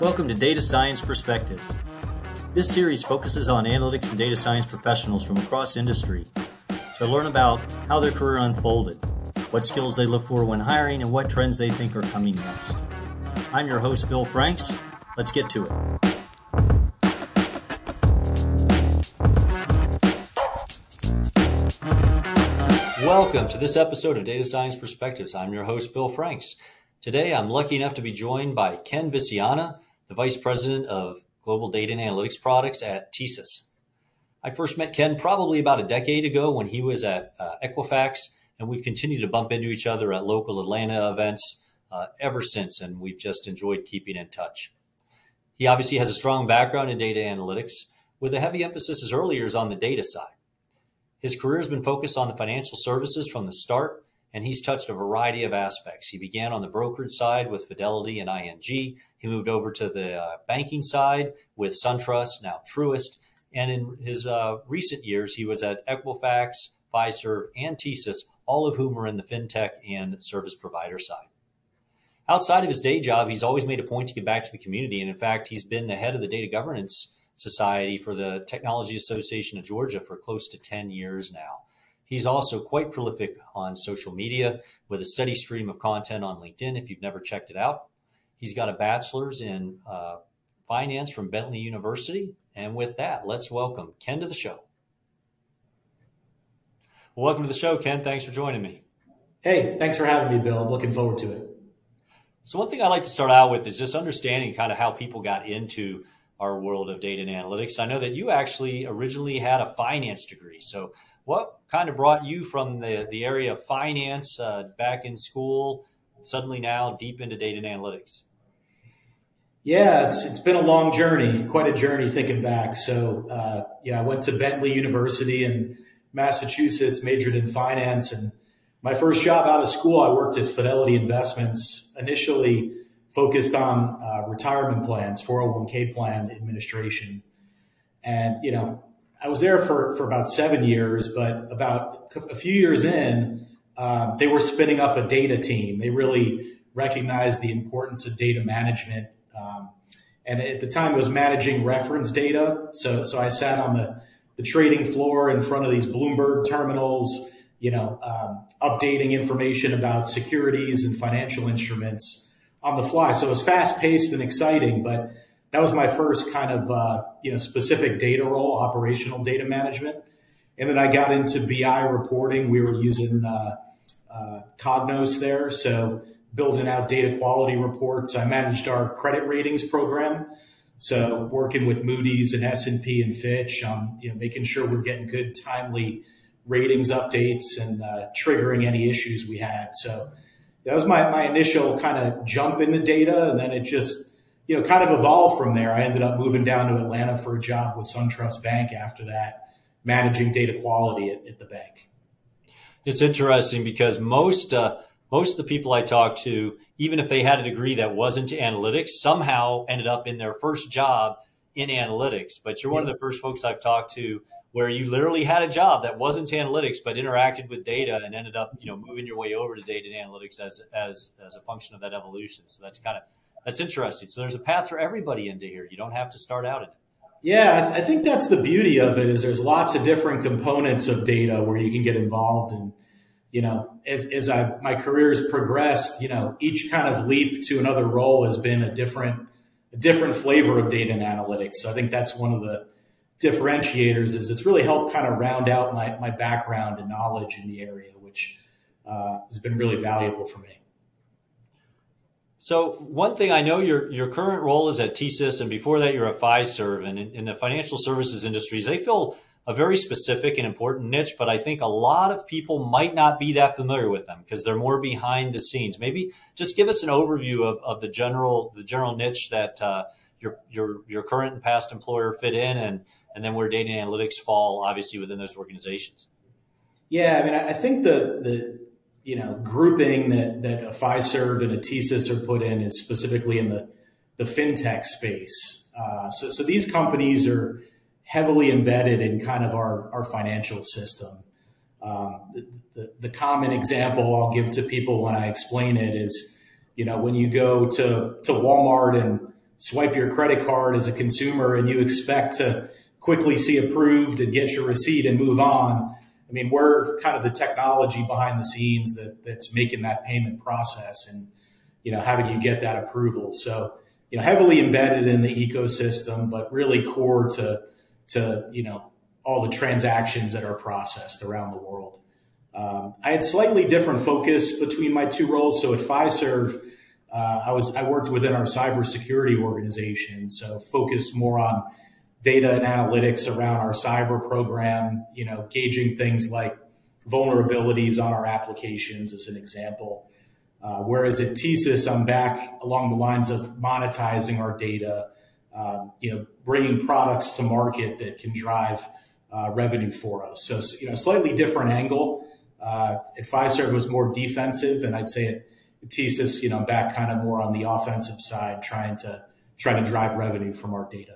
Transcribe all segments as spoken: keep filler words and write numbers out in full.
Welcome to Data Science Perspectives. This series focuses on analytics and data science professionals from across industry to learn about how their career unfolded, what skills they look for when hiring, and what trends they think are coming next. I'm your host, Bill Franks. Let's get to it. Welcome to this episode of Data Science Perspectives. I'm your host, Bill Franks. Today, I'm lucky enough to be joined by Ken Viciana, the Vice President of Global Data and Analytics Products at TSYS. I first met Ken probably about a decade ago when he was at uh, Equifax, and we've continued to bump into each other at local Atlanta events uh, ever since, and we've just enjoyed keeping in touch. He obviously has a strong background in data analytics, with a heavy emphasis as early years on the data side. His career has been focused on the financial services from the start, and he's touched a variety of aspects. He began on the brokerage side with Fidelity and I N G. He moved over to the uh, banking side with SunTrust, now Truist. And in his uh, recent years, he was at Equifax, Fiserv, and TSYS, all of whom are in the fintech and service provider side. Outside of his day job, he's always made a point to give back to the community. And in fact, he's been the head of the Data Governance Society for the Technology Association of Georgia for close to ten years now. He's also quite prolific on social media with a steady stream of content on LinkedIn if you've never checked it out. He's got a bachelor's in uh, finance from Bentley University. And with that, let's welcome Ken to the show. Well, welcome to the show, Ken. Thanks for joining me. Hey, thanks for having me, Bill. I'm looking forward to it. So one thing I'd like to start out with is just understanding kind of how people got into our world of data and analytics. I know that you actually originally had a finance degree. So what kind of brought you from the, the area of finance uh, back in school, suddenly now deep into data and analytics? Yeah, it's it's been a long journey, quite a journey thinking back. So uh, yeah, I went to Bentley University in Massachusetts, majored in finance. And my first job out of school, I worked at Fidelity Investments, initially focused on uh, retirement plans, four oh one k plan administration. And, you know, I was there for, for about seven years, but about a few years in, uh, they were spinning up a data team. They really recognized the importance of data management. Um, and at the time, it was managing reference data. So, so I sat on the, the trading floor in front of these Bloomberg terminals, you know, um, updating information about securities and financial instruments on the fly. So it was fast paced and exciting, but that was my first kind of, uh, you know, specific data role, operational data management. And then I got into B I reporting. We were using uh, uh, Cognos there. So building out data quality reports. I managed our credit ratings program. So working with Moody's and S and P and Fitch on, you know, making sure we're getting good, timely ratings updates and uh, triggering any issues we had. So that was my, my initial kind of jump into data. And then it just, you know, kind of evolved from there. I ended up moving down to Atlanta for a job with SunTrust Bank after that, managing data quality at, at the bank. It's interesting because most uh, most of the people I talk to, even if they had a degree that wasn't analytics, somehow ended up in their first job in analytics. But you're one of the first folks I've talked to where you literally had a job that wasn't analytics, but interacted with data and ended up, you know, moving your way over to data and analytics as as as a function of that evolution. So that's kind of That's interesting. So there's a path for everybody into here. You don't have to start out in it. Yeah, I, th- I think that's the beauty of it is there's lots of different components of data where you can get involved. And, you know, as, as I've, my career has progressed, you know, each kind of leap to another role has been a different, a different flavor of data and analytics. So I think that's one of the differentiators is it's really helped kind of round out my, my background and knowledge in the area, which uh, has been really valuable for me. So one thing I know your your current role is at TSYS, and before that you're at Fiserv, and in, in the financial services industries, they fill a very specific and important niche, but I think a lot of people might not be that familiar with them because they're more behind the scenes. Maybe just give us an overview of, of the general the general niche that uh, your your your current and past employer fit in, and and then where data and analytics fall, obviously, within those organizations. Yeah, I mean, I think the the you know, grouping that, that a Fiserv and a TSYS are put in is specifically in the, the fintech space. Uh, so, so these companies are heavily embedded in kind of our, our financial system. Um, the, the, the common example I'll give to people when I explain it is, you know, when you go to, to Walmart and swipe your credit card as a consumer and you expect to quickly see approved and get your receipt and move on. I mean, we're kind of the technology behind the scenes that that's making that payment process and, you know, having you get that approval. So, you know, heavily embedded in the ecosystem, but really core to, to, you know, all the transactions that are processed around the world. Um, I had slightly different focus between my two roles. So at Fiserv, uh, I was, I worked within our cybersecurity organization. So focused more on data and analytics around our cyber program, you know, gauging things like vulnerabilities on our applications as an example. Uh, whereas at TSYS, I'm back along the lines of monetizing our data, um, you know, bringing products to market that can drive uh, revenue for us. So, you know, slightly different angle. Uh, at Fiserv was more defensive, and I'd say at, at TSYS, you know, I'm back kind of more on the offensive side, trying to trying to drive revenue from our data.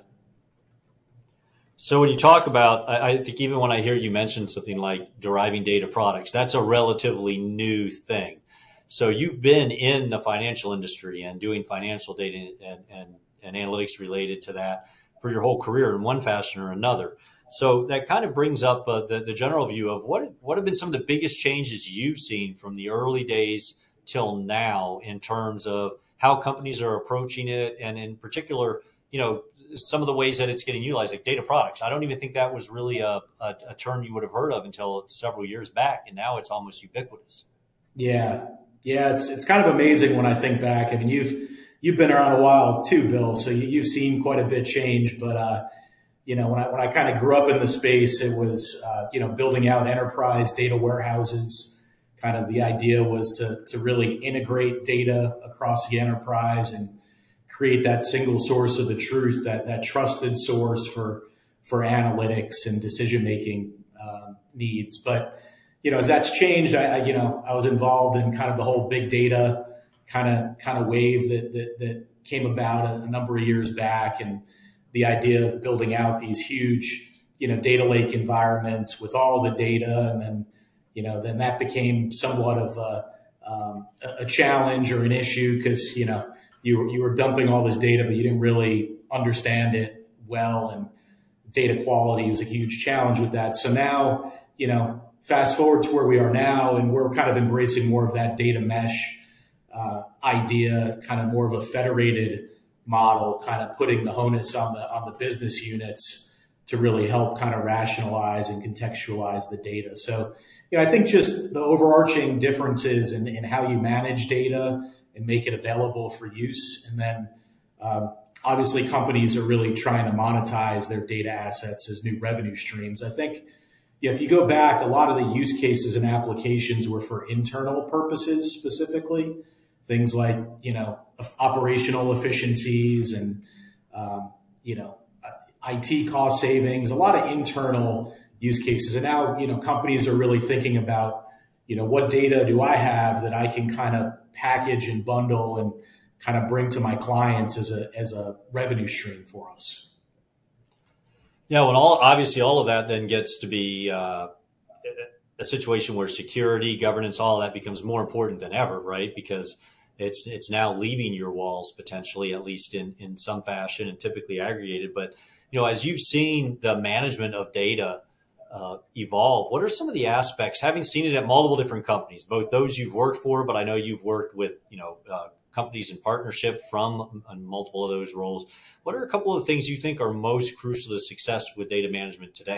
So when you talk about, I, I think even when I hear you mention something like deriving data products, that's a relatively new thing. So you've been in the financial industry and doing financial data and, and, and analytics related to that for your whole career in one fashion or another. So that kind of brings up uh, the, the general view of what, what have been some of the biggest changes you've seen from the early days till now in terms of how companies are approaching it, and in particular, you know, some of the ways that it's getting utilized, like data products. I don't even think that was really a, a, a term you would have heard of until several years back, and now it's almost ubiquitous. Yeah. Yeah, it's it's kind of amazing when I think back. I mean, you've you've been around a while too, Bill, so you, you've seen quite a bit change. But uh, you know, when I when I kind of grew up in the space, it was uh, you know building out enterprise data warehouses. Kind of the idea was to to really integrate data across the enterprise and create that single source of the truth, that that trusted source for for analytics and decision making uh, needs, but you know, as that's changed, I, I, you know, I was involved in kind of the whole big data kind of kind of wave that that, that came about a, a number of years back, and the idea of building out these huge, you know, data lake environments with all the data, and then, you know, then that became somewhat of a, um, a challenge or an issue because you know you were you were dumping all this data, but you didn't really understand it well, and data quality was a huge challenge with that. So now, you know. Fast forward to where we are now, and we're kind of embracing more of that data mesh uh, idea, kind of more of a federated model, kind of putting the onus on the on the business units to really help kind of rationalize and contextualize the data. So, you know, I think just the overarching differences in, in how you manage data and make it available for use, and then um, obviously companies are really trying to monetize their data assets as new revenue streams. I think. Yeah, if you go back, a lot of the use cases and applications were for internal purposes specifically, things like, you know, operational efficiencies and, um, you know, I T cost savings, a lot of internal use cases. And now, you know, companies are really thinking about, you know, what data do I have that I can kind of package and bundle and kind of bring to my clients as a, as a revenue stream for us. Yeah, well, all, obviously all of that then gets to be uh, a situation where security, governance, all of that becomes more important than ever, right? Because it's it's now leaving your walls potentially, at least in, in some fashion, and typically aggregated. But, you know, as you've seen the management of data uh, evolve, what are some of the aspects, having seen it at multiple different companies, both those you've worked for, but I know you've worked with, you know, uh, companies in partnership from multiple of those roles. What are a couple of things you think are most crucial to success with data management today?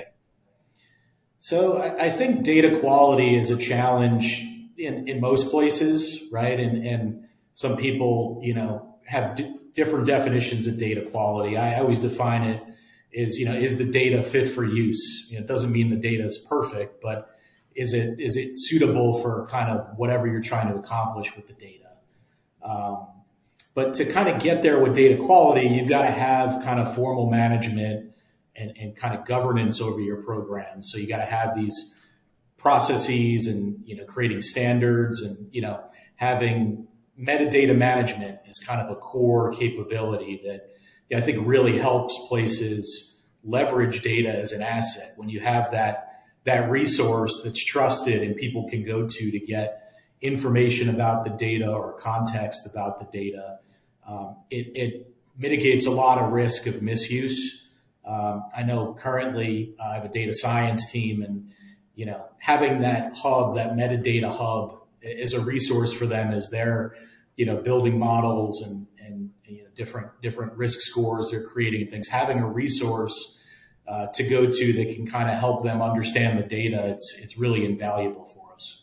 So I, I think data quality is a challenge in, in most places, right? And, and some people, you know, have d- different definitions of data quality. I always define it as, you know, is the data fit for use? You know, it doesn't mean the data is perfect, but is it is it suitable for kind of whatever you're trying to accomplish with the data? Um, but to kind of get there with data quality, you've got to have kind of formal management and, and kind of governance over your program. So you got to have these processes and, you know, creating standards and, you know, having metadata management is kind of a core capability that I think really helps places leverage data as an asset. When you have that, that resource that's trusted and people can go to to get information about the data or context about the data, um, it, it mitigates a lot of risk of misuse. Um, I know currently uh, I have a data science team, and you know, having that hub, that metadata hub, is a resource for them as they're, you know, building models and and you know, different different risk scores they're creating and things. Having a resource uh, to go to that can kind of help them understand the data, it's it's really invaluable for us.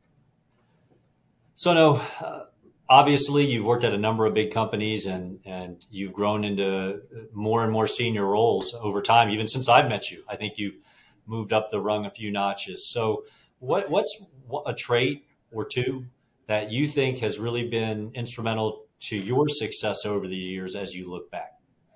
So, no, uh, obviously you've worked at a number of big companies, and and you've grown into more and more senior roles over time. Even since I've met you, I think you've moved up the rung a few notches. So what, what's a trait or two that you think has really been instrumental to your success over the years as you look back?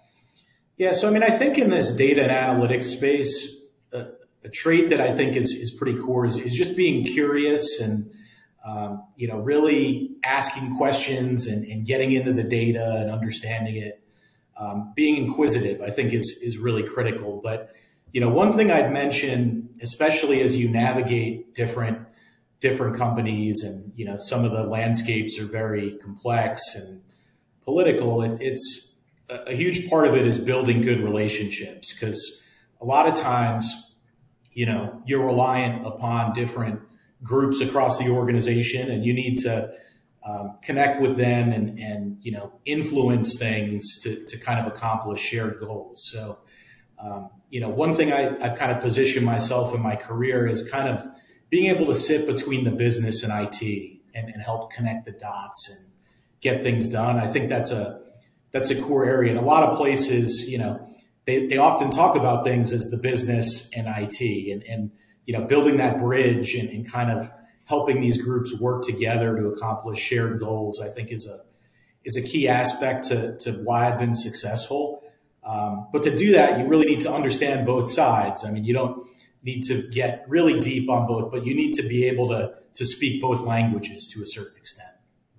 Yeah, so I mean, I think in this data and analytics space, a, a trait that I think is, is pretty core is, is just being curious and, um, you know, really asking questions and, and getting into the data and understanding it. Um, being inquisitive, I think, is is really critical. But you know, one thing I'd mention, especially as you navigate different different companies, and you know, some of the landscapes are very complex and political. It, it's a, a huge part of it is building good relationships, because a lot of times, you know, you're reliant upon different groups across the organization, and you need to um, connect with them and and you know, influence things to to kind of accomplish shared goals. So. Um, you know, one thing I, I've kind of positioned myself in my career is kind of being able to sit between the business and I T and, and help connect the dots and get things done. I think that's a that's a core area. In a lot of places, you know, they, they often talk about things as the business and I T, and, and you know, building that bridge and, and kind of helping these groups work together to accomplish shared goals, I think is a is a key aspect to, to why I've been successful. Um, but to do that, you really need to understand both sides. I mean, you don't need to get really deep on both, but you need to be able to to speak both languages to a certain extent.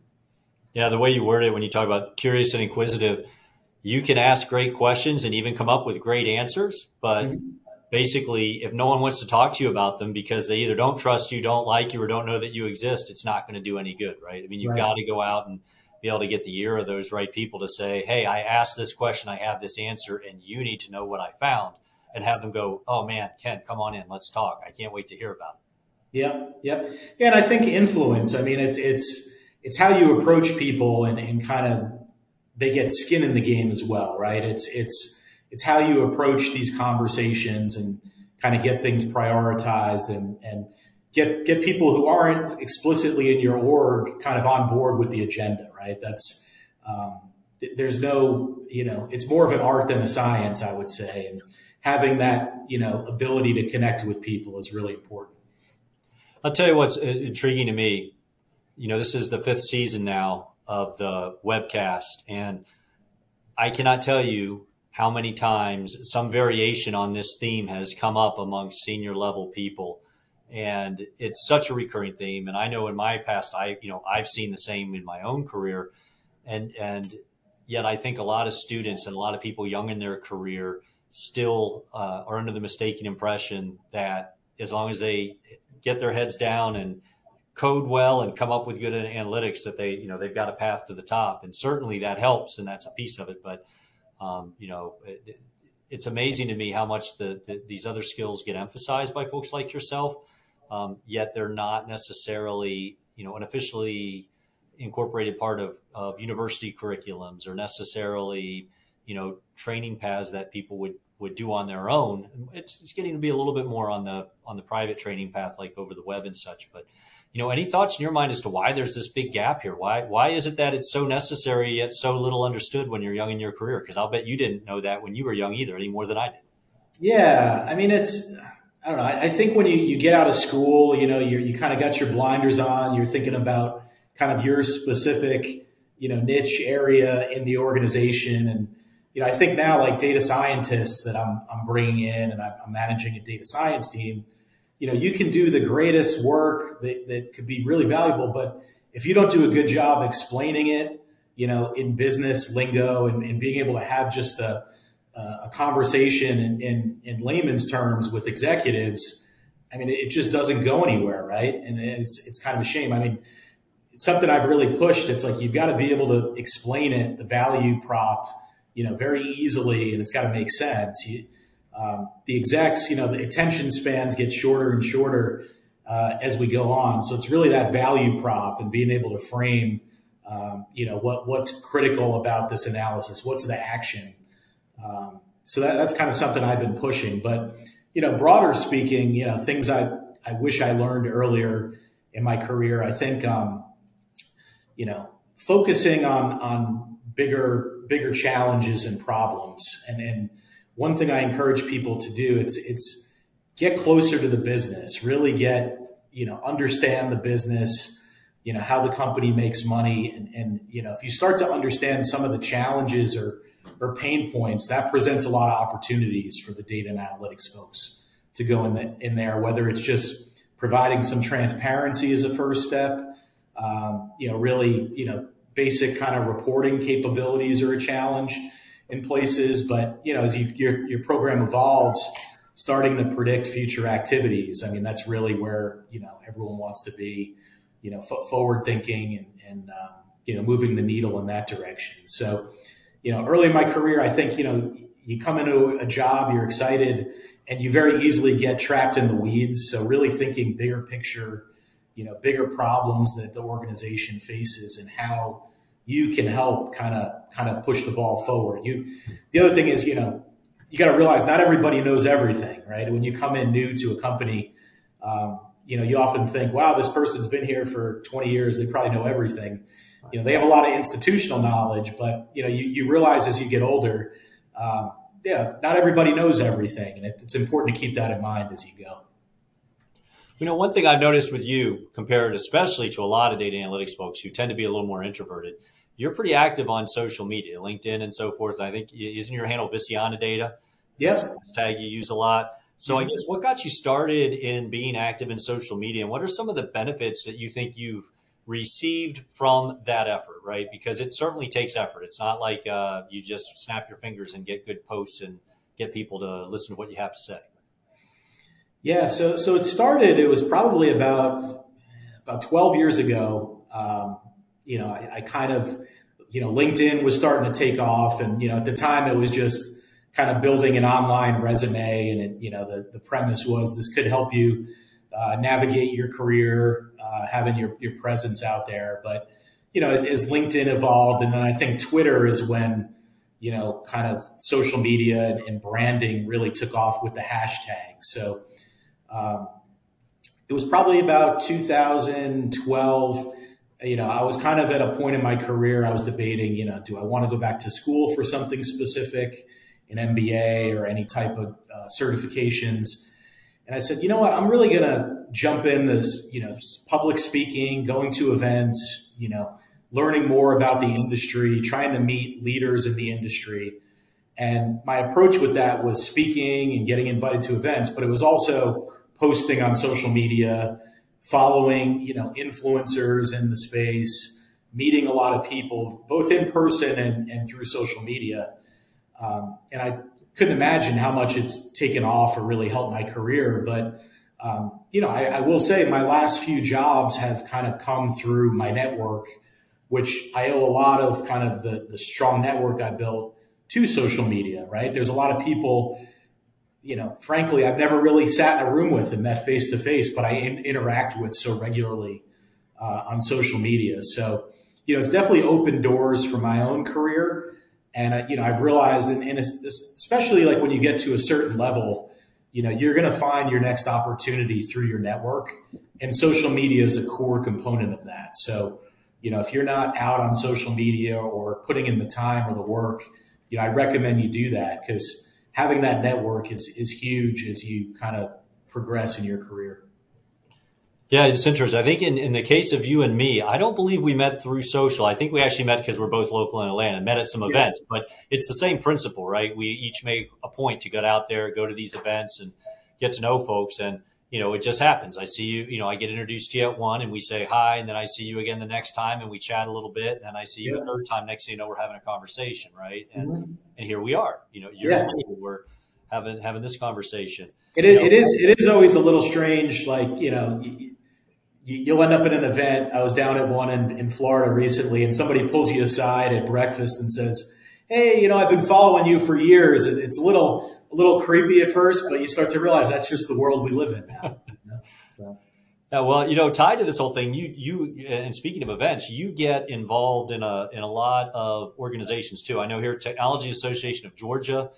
Yeah, the way you word it when you talk about curious and inquisitive, you can ask great questions and even come up with great answers. But mm-hmm. basically, if no one wants to talk to you about them because they either don't trust you, don't like you, or don't know that you exist, it's not going to do any good, right? I mean, you've right. got to go out and be able to get the ear of those right people to say, hey, I asked this question, I have this answer, and you need to know what I found, and have them go, oh man, Ken, come on in, let's talk. I can't wait to hear about it. Yeah, yeah. Yeah, and I think influence, I mean, it's it's it's how you approach people, and, and kind of they get skin in the game as well, right? It's it's it's how you approach these conversations and kind of get things prioritized, and and Get get people who aren't explicitly in your org kind of on board with the agenda, right? That's um, th- there's no, you know, it's more of an art than a science, I would say, and having that, you know, ability to connect with people is really important. I'll tell you what's intriguing to me. You know, this is the fifth season now of the webcast, and I cannot tell you how many times some variation on this theme has come up amongst senior level people. And it's such a recurring theme. And I know in my past, I, you know, I've seen the same in my own career. And, and yet I think a lot of students and a lot of people young in their career still uh, are under the mistaken impression that as long as they get their heads down and code well and come up with good analytics, that they, you know, they've got a path to the top. And certainly that helps. And that's a piece of it. But, um, you know, it, it's amazing to me how much the, the, these other skills get emphasized by folks like yourself. Um, yet they're not necessarily, you know, an officially incorporated part of, of university curriculums, or necessarily, you know, training paths that people would, would do on their own. It's, it's getting to be a little bit more on the on the private training path, like over the web and such. But, you know, any thoughts in your mind as to why there's this big gap here? Why why is it that it's so necessary yet so little understood when you're young in your career? Because I'll bet you didn't know that when you were young either, any more than I did. Yeah, I mean, it's. I don't know. I think when you, you get out of school, you know, you you kind of got your blinders on. You're thinking about kind of your specific, you know, niche area in the organization. And, you know, I think now, like data scientists that I'm I'm bringing in, and I'm managing a data science team, you know, you can do the greatest work that, that could be really valuable. But if you don't do a good job explaining it, you know, in business lingo, and, and being able to have just a Uh, a conversation in, in, in layman's terms with executives, I mean, it just doesn't go anywhere, right? And it's it's kind of a shame. I mean, it's something I've really pushed. It's like you've got to be able to explain it, the value prop, you know, very easily, and it's got to make sense. You, um, the execs, you know, the attention spans get shorter and shorter uh, as we go on. So it's really that value prop and being able to frame, um, you know, what what's critical about this analysis, what's the action. Um, so that, that's kind of something I've been pushing. But, you know, broader speaking, you know, things I, I wish I learned earlier in my career, I think, um, you know, focusing on, on bigger, bigger challenges and problems. And, and one thing I encourage people to do, it's, it's get closer to the business, really get, you know, understand the business, you know, how the company makes money. And, and, you know, if you start to understand some of the challenges or, or pain points, that presents a lot of opportunities for the data and analytics folks to go in, the, in there, whether it's just providing some transparency as a first step, um, you know, really, you know, basic kind of reporting capabilities are a challenge in places. But, you know, as you, your, your program evolves, starting to predict future activities, I mean, that's really where, you know, everyone wants to be, you know, f- forward thinking and, and um, you know, moving the needle in that direction. So, you know, early in my career, I think, you know, you come into a job, you're excited, and you very easily get trapped in the weeds. So really thinking bigger picture, you know, bigger problems that the organization faces and how you can help kind of kind of push the ball forward. You, the other thing is, you know, you got to realize not everybody knows everything, right? When you come in new to a company, um, you know, you often think, wow, this person's been here for twenty years. They probably know everything. You know, they have a lot of institutional knowledge, but, you know, you, you realize as you get older, um, yeah, not everybody knows everything. And it, it's important to keep that in mind as you go. You know, one thing I've noticed with you, compared especially to a lot of data analytics folks who tend to be a little more introverted, you're pretty active on social media, LinkedIn and so forth. I think, isn't your handle Visiana Data? Yes. Hashtag you use a lot. So mm-hmm. I guess what got you started in being active in social media, and what are some of the benefits that you think you've received from that effort, right? Because it certainly takes effort. It's not like uh, you just snap your fingers and get good posts and get people to listen to what you have to say. Yeah, so so it started, it was probably about about twelve years ago. Um, you know, I, I kind of, you know, LinkedIn was starting to take off, and, you know, at the time it was just kind of building an online resume, and, it, you know, the, the premise was this could help you uh, navigate your career, uh, having your, your presence out there. But, you know, as, as LinkedIn evolved, and then I think Twitter is when, you know, kind of social media and, and branding really took off with the hashtag. So um, it was probably about two thousand twelve. You know, I was kind of at a point in my career, I was debating, you know, do I want to go back to school for something specific, an M B A or any type of uh, certifications? And I said, you know what, I'm really going to jump in this, you know, public speaking, going to events, you know, learning more about the industry, trying to meet leaders in the industry. And my approach with that was speaking and getting invited to events, but it was also posting on social media, following, you know, influencers in the space, meeting a lot of people, both in person and, and through social media. Um, and I couldn't imagine how much it's taken off or really helped my career. But, um, you know, I, I will say my last few jobs have kind of come through my network, which I owe a lot of kind of the, the strong network I built to social media, right? There's a lot of people, you know, frankly, I've never really sat in a room with and met face to face, but I in, interact with so regularly uh, on social media. So, you know, it's definitely opened doors for my own career. And, I, you know, I've realized, in, in a, especially like when you get to a certain level, you know, you're going to find your next opportunity through your network. And social media is a core component of that. So, you know, if you're not out on social media or putting in the time or the work, you know, I recommend you do that, because having that network is, is huge as you kind of progress in your career. Yeah, it's interesting. I think in, in the case of you and me, I don't believe we met through social. I think we actually met because we're both local in Atlanta, met at some yeah. events, but it's the same principle, right? We each make a point to get out there, go to these events and get to know folks. And, you know, it just happens. I see you, you know, I get introduced to you at one and we say hi, and then I see you again the next time and we chat a little bit. And then I see you yeah. a third time. Next thing you know, we're having a conversation, right? And mm-hmm. and here we are, you know, years yeah. later, we're having having this conversation. It is, you know, it is, it is always a little strange, like, you know, you'll end up at an event. I was down at one in, in Florida recently, and somebody pulls you aside at breakfast and says, hey, you know, I've been following you for years. It- It's a little, a little creepy at first, but you start to realize that's just the world we live in now. You know? So, Yeah, well, you know, tied to this whole thing, you you and speaking of events, you get involved in a in a lot of organizations too. I know here, Technology Association of Georgia.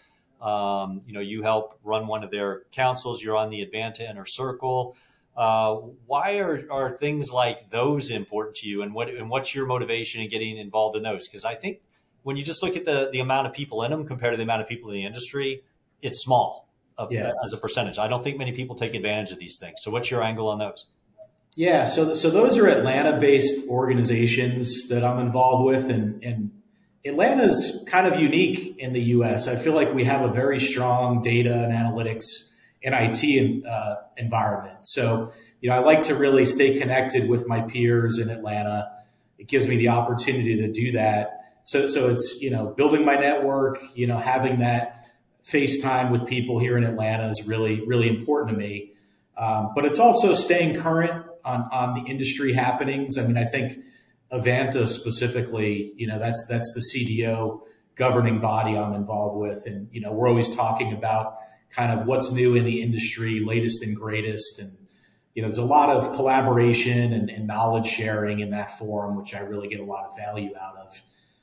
Um, you know, you help run one of their councils. You're on the Advanta Inner Circle. Uh, why are are things like those important to you, and what and what's your motivation in getting involved in those? Because I think when you just look at the the amount of people in them compared to the amount of people in the industry, it's small of, yeah. as a percentage. I don't think many people take advantage of these things. So, what's your angle on those? Yeah, so so those are Atlanta-based organizations that I'm involved with, and and Atlanta's kind of unique in the U S. I feel like we have a very strong data and analytics and I T uh, environment. So you know, I like to really stay connected with my peers in Atlanta. It gives me the opportunity to do that. So so it's you know building my network, you know having that FaceTime with people here in Atlanta is really really important to me. Um, but it's also staying current on, on the industry happenings. I mean, I think Avanta specifically, you know, that's that's the C D O governing body I'm involved with. And, you know, we're always talking about kind of what's new in the industry, latest and greatest. And, you know, there's a lot of collaboration and, and knowledge sharing in that forum, which I really get a lot of value out of.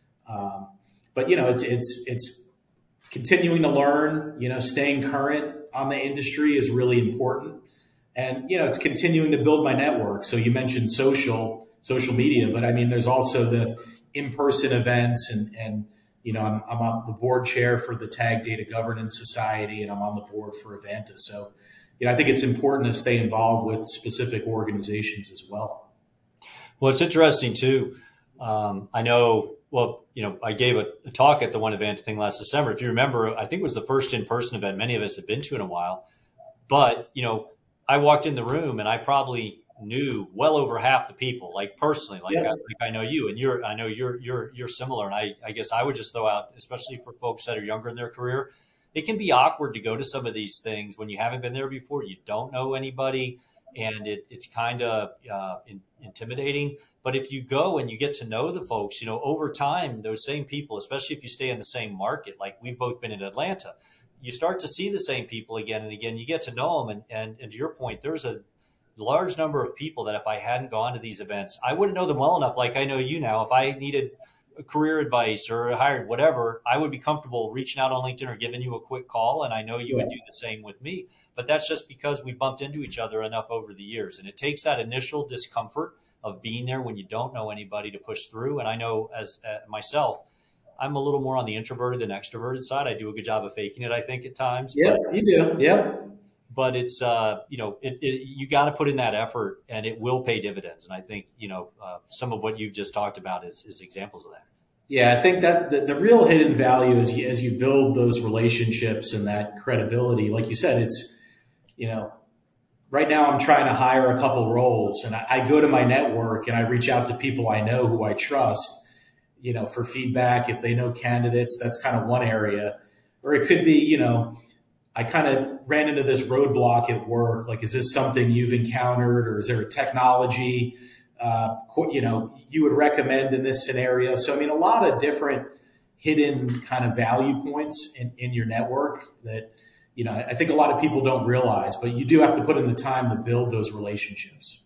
Um, but, you know, it's it's it's continuing to learn, you know, staying current on the industry is really important. And, you know, it's continuing to build my network. So you mentioned social, social media, but I mean, there's also the in-person events and, and, you know, I'm, I'm on the board chair for the Tag Data Governance Society, and I'm on the board for Avanta. So, you know, I think it's important to stay involved with specific organizations as well. Well, it's interesting too. Um, I know, well, you know, I gave a, a talk at the One Advanta thing last December. If you remember, I think it was the first in-person event many of us have been to in a while. But, you know, I walked in the room and I probably knew well over half the people, like personally, like, Yeah. I, like I know you, and you're, I know you're, you're, you're similar. And I, I guess I would just throw out, especially for folks that are younger in their career, it can be awkward to go to some of these things when you haven't been there before. You don't know anybody, and it, it's kind of uh, in, intimidating. But if you go and you get to know the folks, you know, over time, those same people, especially if you stay in the same market, like we've both been in Atlanta, you start to see the same people again and again. You get to know them. And, and, and to your point, there's a large number of people that if I hadn't gone to these events, I wouldn't know them well enough. Like I know you now, if I needed career advice or hired whatever, I would be comfortable reaching out on LinkedIn or giving you a quick call. And I know you would do the same with me. But that's just because we bumped into each other enough over the years. And it takes that initial discomfort of being there when you don't know anybody to push through. And I know as uh, myself, I'm a little more on the introverted than extroverted side. I do a good job of faking it, I think, at times. Yeah, but, you do. Yep. but it's, uh, you know, it, it, you got to put in that effort and it will pay dividends. And I think, you know, uh, some of what you've just talked about is, is examples of that. Yeah, I think that the, the real hidden value is you, as you build those relationships and that credibility, like you said, it's, you know, right now I'm trying to hire a couple roles, and I, I go to my network and I reach out to people I know who I trust, you know, for feedback. If they know candidates, that's kind of one area. Or it could be, you know, I kind of ran into this roadblock at work. Like, is this something you've encountered, or is there a technology, uh, you know, you would recommend in this scenario? So, I mean, a lot of different hidden kind of value points in, in your network that, you know, I think a lot of people don't realize, but you do have to put in the time to build those relationships.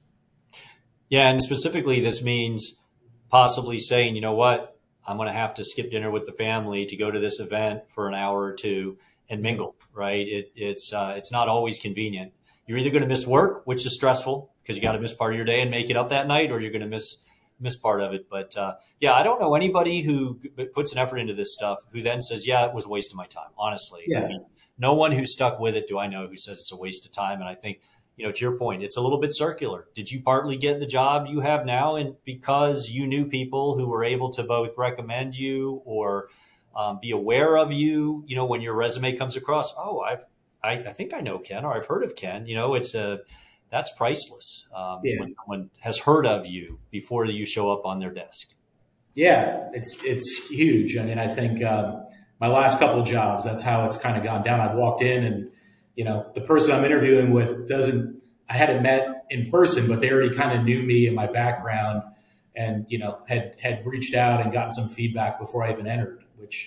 Yeah. And specifically, this means possibly saying, you know what, I'm going to have to skip dinner with the family to go to this event for an hour or two and mingle, right? It, it's, uh, it's not always convenient. You're either going to miss work, which is stressful because you got to miss part of your day and make it up that night, or you're going to miss, miss part of it. But, uh, yeah, I don't know anybody who puts an effort into this stuff who then says, yeah, it was a waste of my time. Honestly, Yeah. I mean, no one who's stuck with it do I know who says it's a waste of time. And I think, you know, to your point, it's a little bit circular. Did you partly get the job you have now and because you knew people who were able to both recommend you or um, be aware of you, you know, when your resume comes across, oh, I've, I, I think I know Ken, or I've heard of Ken, you know, it's a, that's priceless. Um, Yeah. when someone has heard of you before you show up on their desk. Yeah, it's, it's huge. I mean, I think, um, my last couple of jobs, that's how it's kind of gone down. I've walked in and, you know, the person I'm interviewing with doesn't, I hadn't met in person, but they already kind of knew me and my background and, you know, had, had reached out and gotten some feedback before I even entered, which,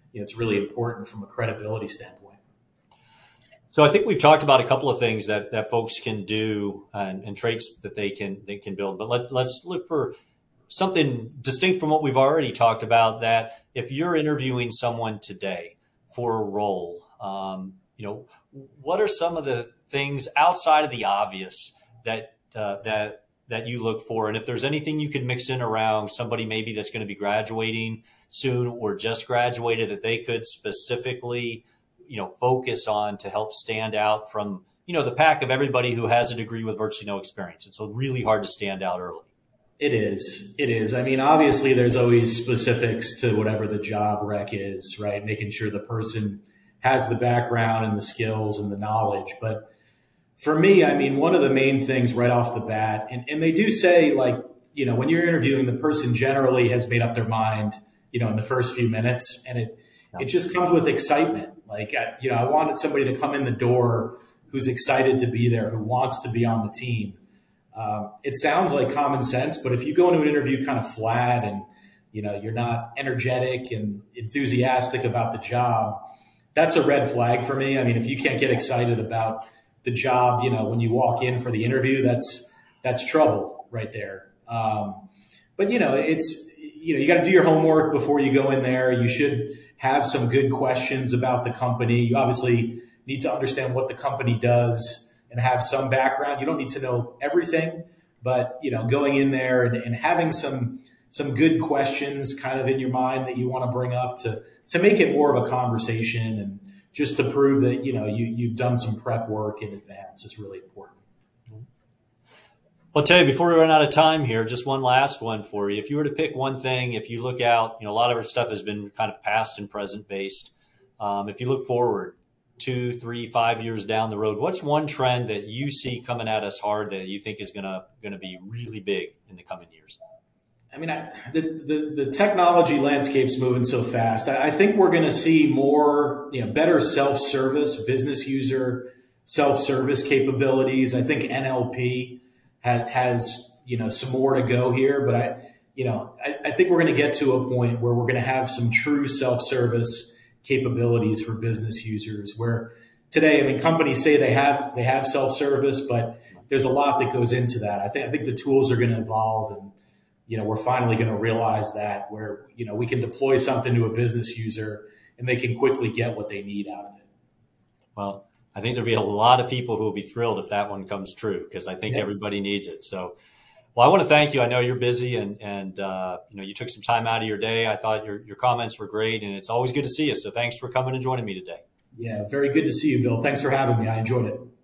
you know, it's really important from a credibility standpoint. So I think we've talked about a couple of things that, that folks can do and, and traits that they can they can build. But let, let's look for something distinct from what we've already talked about, that if you're interviewing someone today for a role, um, you know, what are some of the things outside of the obvious that uh, that that you look for? And if there's anything you could mix in around somebody maybe that's going to be graduating soon or just graduated that they could specifically, you know, focus on to help stand out from, you know, the pack of everybody who has a degree with virtually no experience. It's really hard to stand out early. It is. It is. I mean, obviously there's always specifics to whatever the job rec is, right? Making sure the person has the background and the skills and the knowledge. But for me, I mean, one of the main things right off the bat, and, and they do say, like, you know, when you're interviewing, the person generally has made up their mind, you know, in the first few minutes, and it, it just comes with excitement. Like, I, you know, I wanted somebody to come in the door who's excited to be there, who wants to be on the team. Um, it sounds like common sense, but if you go into an interview kind of flat and, you know, you're not energetic and enthusiastic about the job, that's a red flag for me. I mean, if you can't get excited about the job, you know, when you walk in for the interview, that's, that's trouble right there. Um, but, you know, it's, you know, you got to do your homework before you go in there. You should have some good questions about the company. You obviously need to understand what the company does and have some background. You don't need to know everything, but, you know, going in there and, and having some, some good questions kind of in your mind that you want to bring up to, to make it more of a conversation and just to prove that, you know, you, you've done some prep work in advance is really important. Well, Tay, before we run out of time here, just one last one for you. If you were to pick one thing, if you look out, you know, a lot of our stuff has been kind of past and present based. Um, if you look forward two, three, five years down the road, what's one trend that you see coming at us hard that you think is gonna gonna be really big in the coming years? I mean, I, the, the the technology landscape's moving so fast. I, I think we're going to see more, you know, better self-service, business user self-service capabilities. I think N L P has, has you know, some more to go here, but I, you know, I, I think we're going to get to a point where we're going to have some true self-service capabilities for business users, where today, I mean, companies say they have they have self-service, but there's a lot that goes into that. I think I think the tools are going to evolve, and, you know, we're finally going to realize that, where, you know, we can deploy something to a business user and they can quickly get what they need out of it. Well, I think there'll be a lot of people who will be thrilled if that one comes true, because I think Yeah. everybody needs it. So, well, I want to thank you. I know you're busy, and, and uh, you know, you took some time out of your day. I thought your, your comments were great, and it's always good to see you. So thanks for coming and joining me today. Yeah, very good to see you, Bill. Thanks for having me. I enjoyed it.